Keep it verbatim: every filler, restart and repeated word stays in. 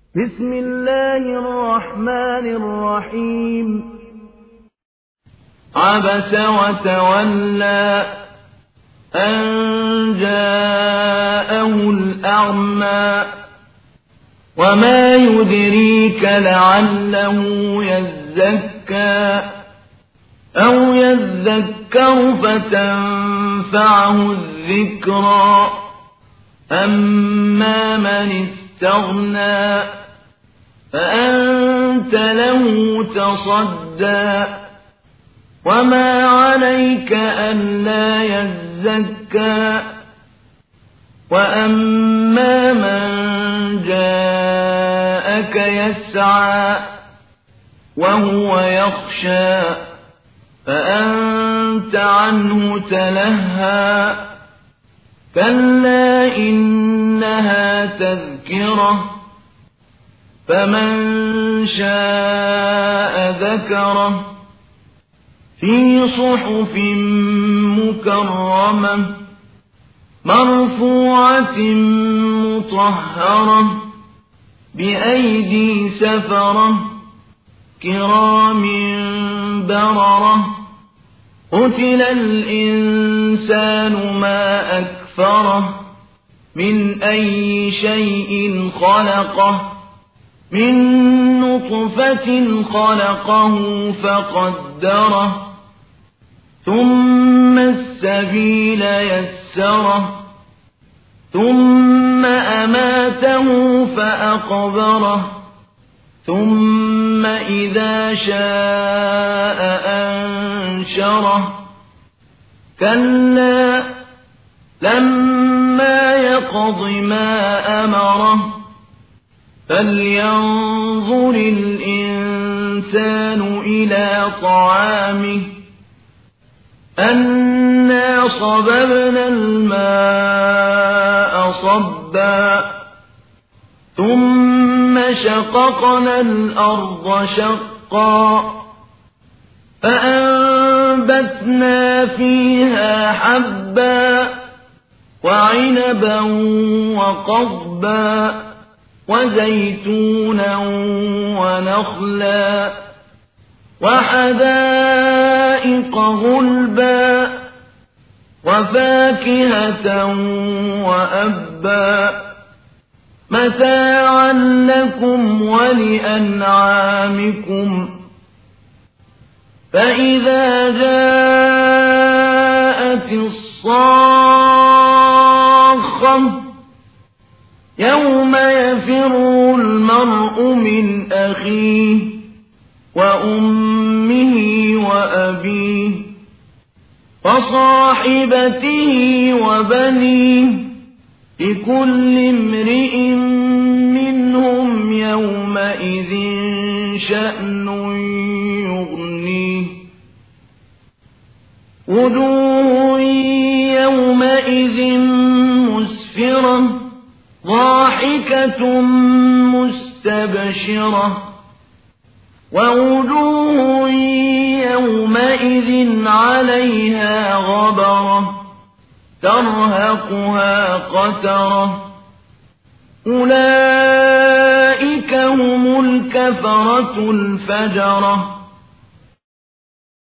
بسم الله الرحمن الرحيم عبس وتولى أن جاءه الأعمى وما يدريك لعله يزكى أو يذكر فتنفعه الذكرى أما من استغنى فأنت له تصدى وما عليك ألا يزكى وأما من جاءك يسعى وهو يخشى فأنت عنه تلهى كلا إنها تذكرة فمن شاء ذكره في صحف مكرمة مرفوعة مطهرة بأيدي سفرة كرام بررة قتل الإنسان ما أكفره من أي شيء خلقه من نطفة خلقه فقدره ثم السبيل يسره ثم أماته فأقبره ثم إذا شاء أنشره كلا لما يقض ما أمره فلينظر الإنسان إلى طعامه أنا صببنا الماء صبا ثم شققنا الأرض شقا فأنبتنا فيها حبا وعنبا وقضبا وزيتونا ونخلا وحدائق غلبا وفاكهة وأبا متاعا لكم ولأنعامكم فإذا جاءت الصاخة يوم يفر المرء من أخيه وأمه وأبيه وصاحبته وبنيه لكل امرئ منهم يومئذ شأن يغنيه وجوه يومئذ مسفرة ضاحكة مستبشرة ووجوه يومئذ عليها غبرة ترهقها قترة أولئك هم الكفرة الفجرة